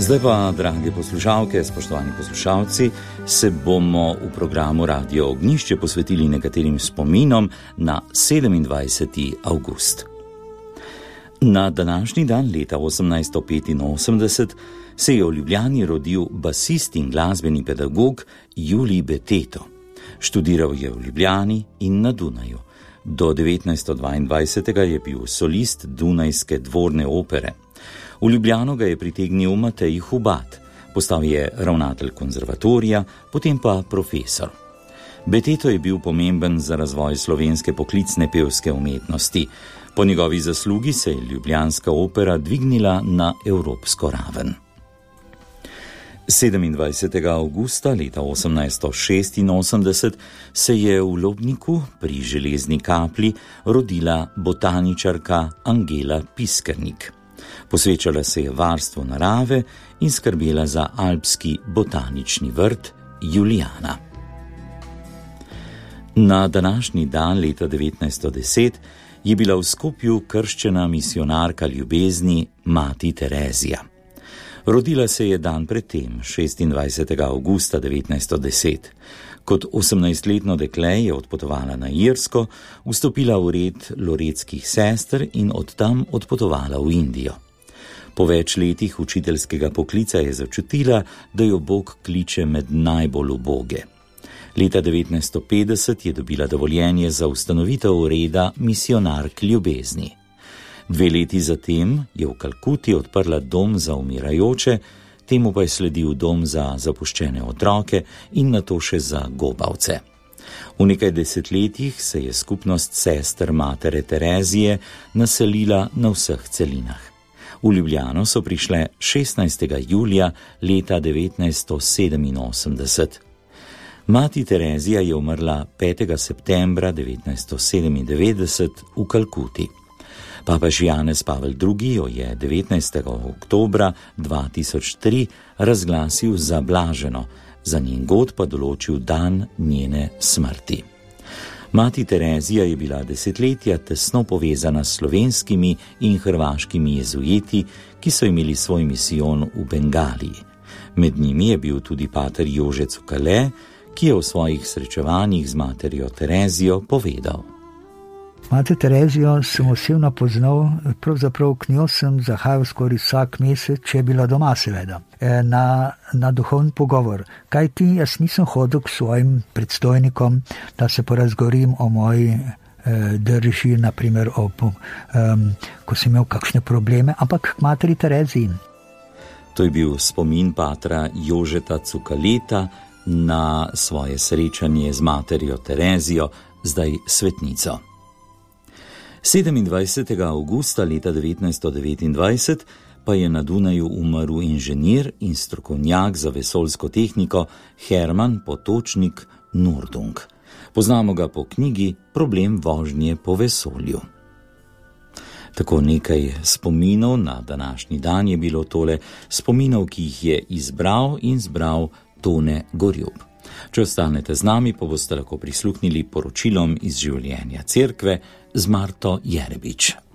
Zdaj pa, drage poslušalke, spoštovani poslušalci, se bomo v programu Radio Ognjišče posvetili nekaterim spominom na 27. avgust. Na današnji dan leta 1885 se je v Ljubljani rodil basist in glasbeni pedagog Julij Beteto. Študiral je v Ljubljani in na Dunaju. Do 1922. je bil solist Dunajske dvorne opere. V Ljubljano ga je pritegnil Matej Hubad, postal je ravnatelj konzervatorija, potem pa profesor. Beteto je bil pomemben za razvoj slovenske poklicne pevske umetnosti. Po njegovi zaslugi se je ljubljanska opera dvignila na evropsko raven. 27. avgusta leta 1886 se je v Lobniku pri Železni Kapli rodila botaničarka Angela Piskernik. Posvečala se je varstvu narave in skrbela za alpski botanični vrt Julijana. Na današnji dan leta 1910 je bila v Skopju krščena misionarka ljubezni Mati Terezija. Rodila se je dan predtem, 26. avgusta 1910. Kot 18-letno dekle je odpotovala na Irsko, vstopila v red loretskih sester in od tam odpotovala v Indijo. Po več letih učiteljskega poklica je začutila, da jo Bog kliče med najbolj uboge. Leta 1950 je dobila dovoljenje za ustanovitev reda misionark ljubezni. 2 leti zatem je v Kalkuti odprla dom za umirajoče, temu pa je sledil dom za zapuščene otroke in nato še za gobavce. V nekaj desetletjih se je skupnost sester Matere Terezije naselila na vseh celinah. V Ljubljano so prišle 16. julija leta 1987. Mati Terezija je umrla 5. septembra 1997 v Kalkuti. Papež Janez Pavel II. Jo je 19. oktobra 2003 razglasil za blaženo, za njen god pa določil dan njene smrti. Mati Terezija je bila desetletja tesno povezana s slovenskimi in hrvaškimi jezuiti, ki so imeli svoj misijon v Bengaliji. Med njimi je bil tudi pater Jože Cukale, ki je v svojih srečevanjih z materjo Terezijo povedal: Mater Terezijo sem osebno poznal, pravzaprav k njo sem zahajal skoraj vsak mesec, če je bila doma seveda, na duhovni pogovor. Kaj ti, jaz nisem hodil k svojim predstojnikom, da se porazgovorim o moji drži, naprimer ko sem imel kakšne probleme, ampak k materi Tereziji. To je bil spomin patra Jožeta Cukaleta na svoje srečanje z materjo Terezijo, zdaj svetnico. 27. avgusta leta 1929 pa je na Dunaju umrl inženir in strokovnjak za vesoljsko tehniko Herman Potočnik Nordung. Poznamo ga po knjigi Problem vožnje po vesolju. Tako nekaj spominov na današnji dan je bilo tole, spominov, ki jih je izbral in zbral Tone Gorjup. Če ostanete z nami, pa boste lahko prisluhnili poročilom iz življenja cerkve z Marto Jerebič.